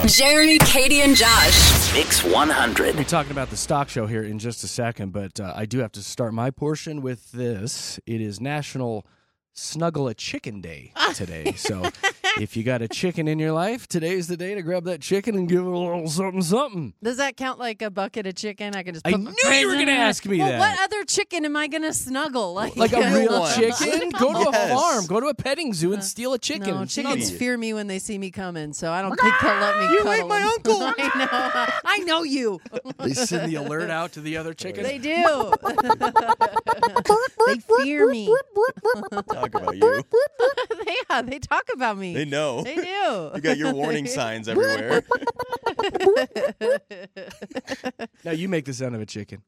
Jeremy, Katie, and Josh. Mix 100. We'll be talking about the stock show here in just a second, but I do have to start my portion with this. It is National Snuggle a Chicken Day today. So if you got a chicken in your life, today's the day to grab that chicken and give it a little something. Does that count like a bucket of chicken? I can just I put knew my you face were in going to it? ask me well, that. what other chicken am I going to snuggle? Like a real one. chicken? Go to a Yes. farm. Go to a petting zoo and steal a chicken. No, and chickens snuggle. fear me when they see me coming, so I don't think they'll let me You cuddle ate my them. uncle. I know you. They send the alert out to the other chickens. They do. They fear me. Talk about you. They talk about me. They know. They do. You got your warning signs everywhere. Now you make the sound of a chicken.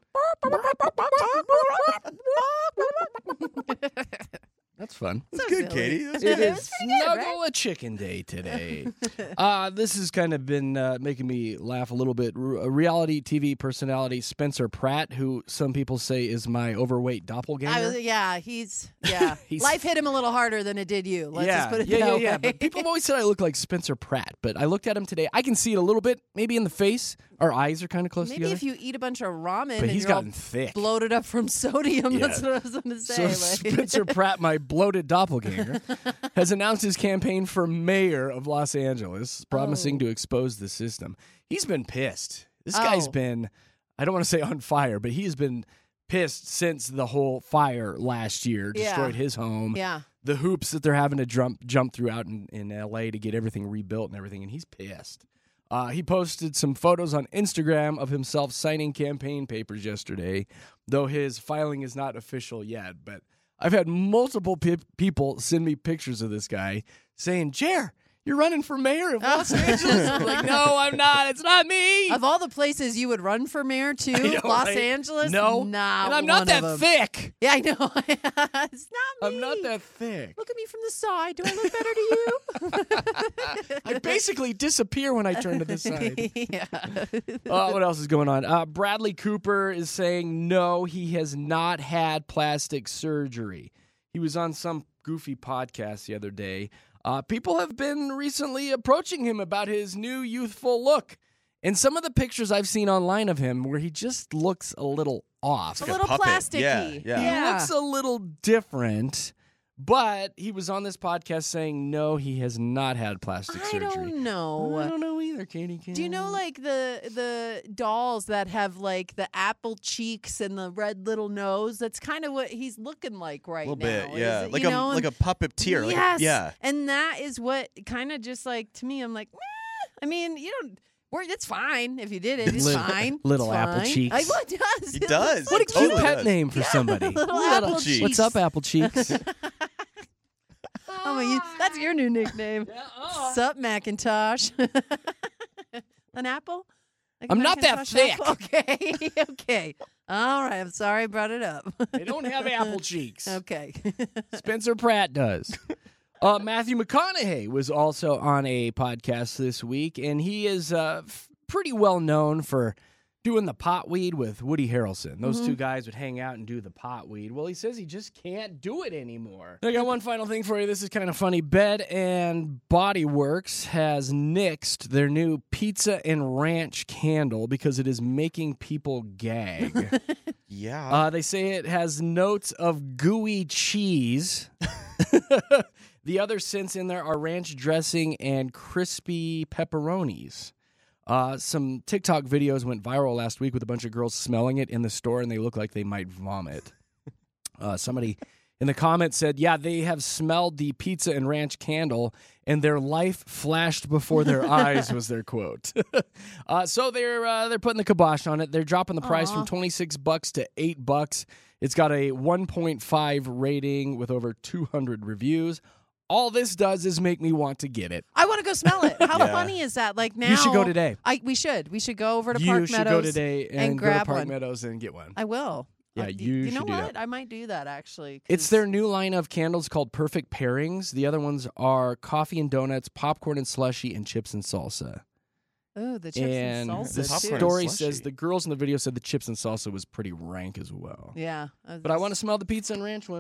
That's fun. That's good, silly. Katie. That's It good. is Snuggle a Chicken Day today. This has kind of been making me laugh a little bit. A reality TV personality, Spencer Pratt, who some people say is my overweight doppelganger. He's He's- life hit him a little harder than it did you. Let's just put it that way. yeah. But people have always said I look like Spencer Pratt. But I looked at him today. I can see it a little bit, maybe in the face. Our eyes are kind of close Maybe together. if you eat a bunch of ramen But and he's you're all gotten thick. bloated up from sodium, Yeah. that's what I was going to So say. Spencer Pratt, my bloated doppelganger, has announced his campaign for mayor of Los Angeles, promising to expose the system. He's been pissed. This guy's been, I don't want to say on fire, but he has been pissed since the whole fire last year destroyed his home. Yeah. The hoops that they're having to jump throughout in L.A. to get everything rebuilt and everything, and he's pissed. He posted some photos on Instagram of himself signing campaign papers yesterday, though his filing is not official yet. But I've had multiple people send me pictures of this guy saying, Jer, you're running for mayor of Los Angeles. I'm like, no, I'm not. It's not me. Of all the places you would run for mayor, too, know, Los right? Angeles? No. Not and I'm one not of that them. thick. Yeah, I know. It's not me. I'm not that thick. Look at me from the side. Do I look better to you? I basically disappear when I turn to the side. Yeah. What else is going on? Bradley Cooper is saying no, he has not had plastic surgery. He was on some goofy podcast the other day. People have been recently approaching him about his new youthful look. And some of the pictures I've seen online of him where he just looks a little off. A little puppet. plasticky. Yeah. He looks a little different. But he was on this podcast saying no, he has not had plastic I surgery. don't know. I don't know either, Katie. Do you know like the dolls that have like the apple cheeks and the red little nose? That's kind of what he's looking like right A little now. bit, yeah. Is it, Like you a know? like a puppeteer. Yes. Yeah. And that is what kind of just like to me. I'm like, meh. I mean, you don't. It's fine if you did it. It's fine. Little It's apple fine. cheeks. What does? He does. What a He cute totally pet does. name for somebody. Little apple cheeks. What's up, Apple Cheeks? That's your new nickname. Sup, Macintosh? An apple? Like I'm not that Macintosh apple? Okay. Okay. All right. I'm sorry I brought it up. They don't have apple cheeks. Okay. Spencer Pratt does. Matthew McConaughey was also on a podcast this week, and he is pretty well known for doing the pot weed with Woody Harrelson. Those two guys would hang out and do the pot weed. Well, he says he just can't do it anymore. I got one final thing for you. This is kind of funny. Bed and Body Works has nixed their new pizza and ranch candle because it is making people gag. Yeah. They say it has notes of gooey cheese. The other scents in there are ranch dressing and crispy pepperonis. Some TikTok videos went viral last week with a bunch of girls smelling it in the store, and they look like they might vomit. Somebody in the comments said, yeah, they have smelled the pizza and ranch candle, and their life flashed before their eyes, was their quote. So they're putting the kibosh on it. They're dropping the price from $26 to $8. It's got a 1.5 rating with over 200 reviews. All this does is make me want to get it. I want to go smell it. How Yeah. funny is that? Like now, You should go today. We should. We should go over to You Park should Meadows go today and go to grab Park one. Meadows and get one. I will. Yeah, you you know should do what? that. I might do that actually. 'cause- It's their new line of candles called Perfect Pairings. The other ones are coffee and donuts, popcorn and slushy, and chips and salsa. Oh, the chips And and the salsa popcorn too. and story slushy. says the girls in the video said the chips and salsa was pretty rank as well. Yeah, But I want to smell the pizza and ranch one.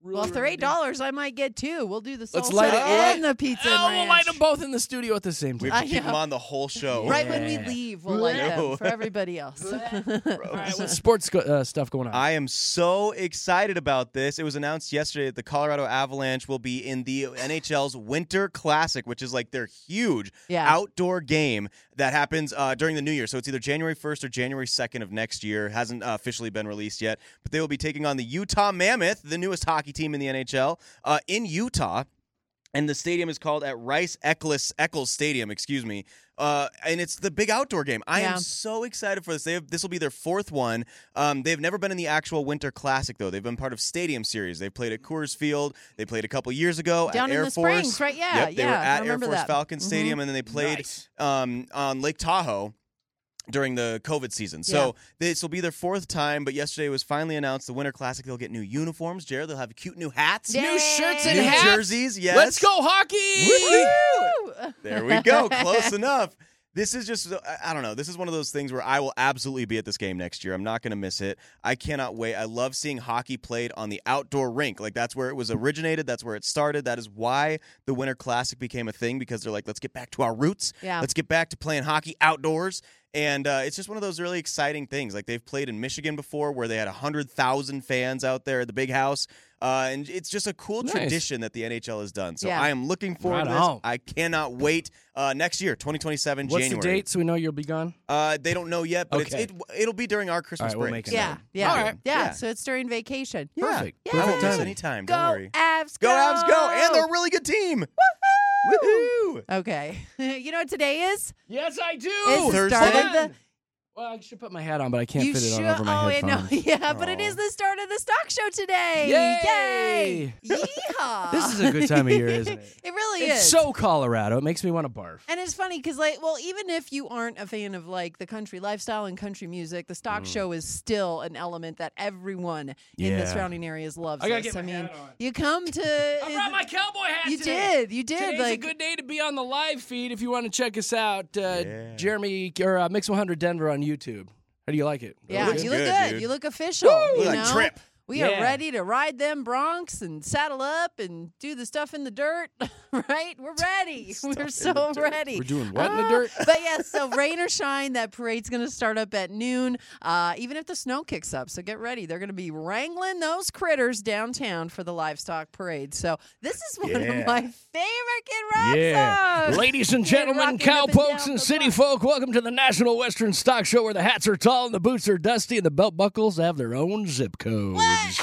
Well, if they're $8, I might get 2. We'll do the Let's salsa light it. and the pizza and We'll ranch. light them both in the studio at the same We time. have to keep know. them on the whole show. Right when we Yeah. leave, we'll light them No. for everybody else. All right, what's sports stuff going on? I am so excited about this. It was announced yesterday that the Colorado Avalanche will be in the NHL's Winter Classic, which is like their huge outdoor game that happens during the New Year. So it's either January 1st or January 2nd of next year. It hasn't officially been released yet. But they will be taking on the Utah Mammoth, the newest hockey team in the NHL, in Utah. And the stadium is called at Rice Eccles Stadium, and it's the big outdoor game. I am so excited for this. This will be their 4th one. They've never been in the actual Winter Classic, though. They've been part of Stadium Series. They played at Coors Field. They played a couple years ago Down at in Air the Force. Springs, right? Yeah, Yep, they were I at Air remember Force that. Falcon Stadium, and then they played on Lake Tahoe during the COVID season. So this will be their 4th time, but yesterday was finally announced the Winter Classic. They'll get new uniforms. Jared, they'll have cute new hats. New shirts and new hats. jerseys, yes. Let's go hockey! Woo! There we go. Close enough. This is just, I don't know. This is one of those things where I will absolutely be at this game next year. I'm not going to miss it. I cannot wait. I love seeing hockey played on the outdoor rink. Like, that's where it was originated. That's where it started. That is why the Winter Classic became a thing, because they're like, let's get back to our roots. Yeah. Let's get back to playing hockey outdoors. And it's just one of those really exciting things. Like, they've played in Michigan before where they had 100,000 fans out there at the big house. And it's just a cool tradition that the NHL has done. So I am looking forward to this. I cannot wait. Next year, 2027, What's January. the date so we know you'll be gone? They don't know yet, but it'll be during our Christmas All right, we'll break. make it Yeah, yeah. All right. Yeah, so it's during vacation. Perfect. I won't Perfect miss timing. any time. Go Don't worry. Avs, Go Avs, go! And they're a really good team. Woohoo! Okay. You know what today is? Yes, I do. It's the Thursday? start of Hold the... on. Well, I should put my hat on, but I can't You fit it should. on over my headphones. Yeah, but it is the start of the stock show today. Yay! Yeehaw! This is a good time of year, isn't it? It really It's is. so Colorado. It makes me want to barf. And it's funny because, even if you aren't a fan of the country lifestyle and country music, the stock show is still an element that everyone in the Yeah. surrounding areas loves. I gotta this. get my I mean, hat on. you come to. I brought my cowboy hat You today. did. Today's a good day to be on the live feed if you want to check us out. Jeremy or Mix 100 Denver on YouTube. How do you like it? Yeah, looks you look good, good. dude. You look official. Look you like know? Trip. We Yeah. are ready to ride them broncs and saddle up and do the stuff in the dirt, right? We're ready. We're so ready. We're doing what in the dirt? But yes, so rain or shine, that parade's going to start up at noon, even if the snow kicks up. So get ready. They're going to be wrangling those critters downtown for the livestock parade. So this is one of my favorite Kid Rock songs. Ladies and Kid gentlemen, rocking up and cowpokes down and the city block. folk, welcome to the National Western Stock Show, where the hats are tall and the boots are dusty and the belt buckles have their own zip codes.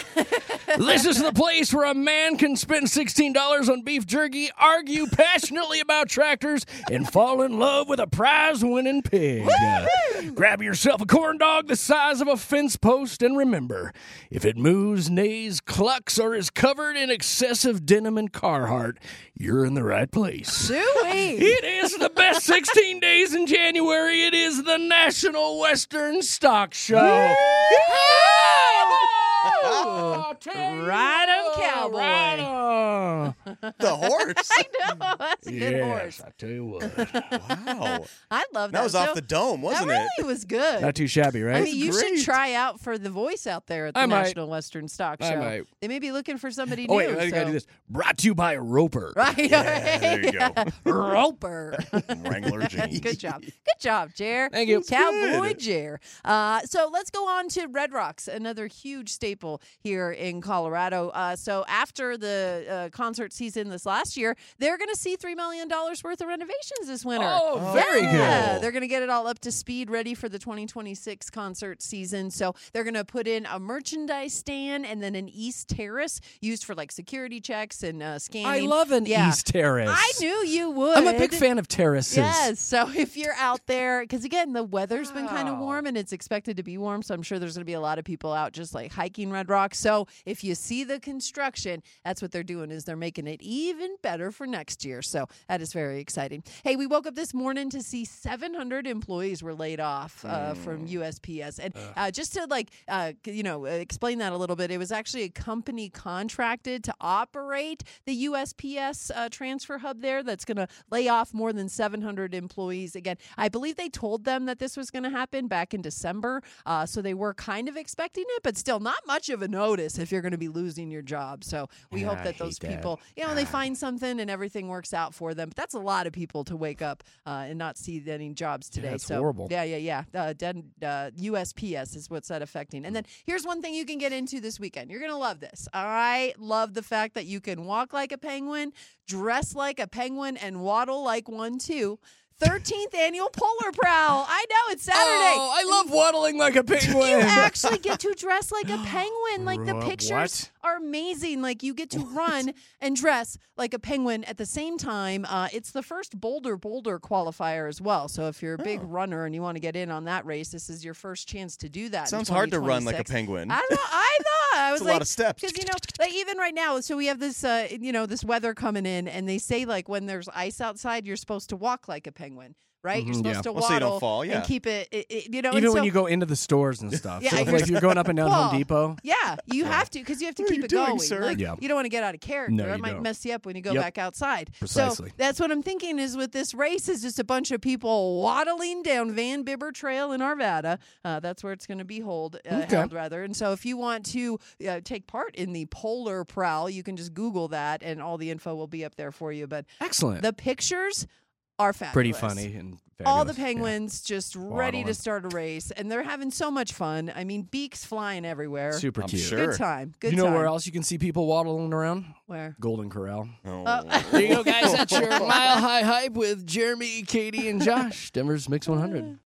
This is the place where a man can spend $16 on beef jerky, argue passionately about tractors, and fall in love with a prize-winning pig. Grab yourself a corn dog the size of a fence post, and remember, if it moos, neighs, clucks, or is covered in excessive denim and Carhartt, you're in the right place. Sweet. It is the best 16 days in January. It is the National Western Stock Show. Oh, Ride 'em, cowboy. Ride 'em. The horse. I know. That's a good horse. I tell you what. Wow. I love that. That was off the dome, wasn't That it? really was good. Not too shabby, right? I mean, you should great. try out for the voice out there at the I might. National Western Stock Show. I might. They may be looking for somebody Oh, new. wait, I gotta so- do this. Brought to you by Roper. Right. There you go. Roper. Wrangler jeans. Good job. Good job, Jer. Thank you. Cowboy Good. Jer. So let's go on to Red Rocks, another huge staple here in Colorado. So after the concert season this last year, they're going to see $3 million worth of renovations this winter. Oh, very Yeah, good. they're going to get it all up to speed, ready for the 2026 concert season. So they're going to put in a merchandise stand and then an East Terrace used for security checks and scanning. I love an East Terrace. I knew you would. I'm a big fan of terraces. Yes. So if you're out there, because again, the weather's been kind of warm and it's expected to be warm. So I'm sure there's going to be a lot of people out just hiking Red Rock. So if you see the construction, that's what they're doing, is they're making it even better for next year. So that is very exciting. Hey, we woke up this morning to see 700 employees were laid off from USPS. And just to explain that a little bit, it was actually a company contracted to operate the USPS transfer hub there that's going to lay off more than 700 employees. Again, I believe they told them that this was going to happen back in December. So they were kind of expecting it, but still not much of give a notice if you're going to be losing your job. So we hope that those people, they find something and everything works out for them. But that's a lot of people to wake up and not see any jobs today. That's so horrible. Yeah. USPS is what's that affecting. And then here's one thing you can get into this weekend. You're going to love this. All right. Love the fact that you can walk like a penguin, dress like a penguin, and waddle like one too. 13th annual Polar Prowl. I know, it's Saturday. Oh, I love waddling like a penguin. You actually get to dress like a penguin. Like the pictures are amazing. Like you get to run and dress like a penguin at the same time. It's the first Boulder qualifier as well. So if you're a big runner and you want to get in on that race, this is your first chance to do that. Sounds hard to run like a penguin. I know. I was a lot of steps. Because like even right now, so we have this this weather coming in, and they say like when there's ice outside, you're supposed to walk like a penguin. Right, you're supposed to waddle so you don't fall, and keep it. Even when you go into the stores and stuff. So if you're going up and down Home Depot. Yeah, you have to because you have to keep it doing, going. Sir? Like, you don't want to get out of character. No, it might don't. mess you up when you go back outside. Precisely. So that's what I'm thinking is with this race is just a bunch of people waddling down Van Bibber Trail in Arvada. That's where it's going to be held. And so if you want to take part in the Polar Prowl, you can just Google that, and all the info will be up there for you. But excellent. The pictures are fabulous. Pretty funny and fabulous. All the penguins just ready to start a race, and they're having so much fun. I mean, beaks flying everywhere. Super cute. Sure. Good time. You know where else you can see people waddling around? Where? Golden Corral. There you go, guys. That's your Mile High Hype with Jeremy, Katie, and Josh. Denver's Mix 100.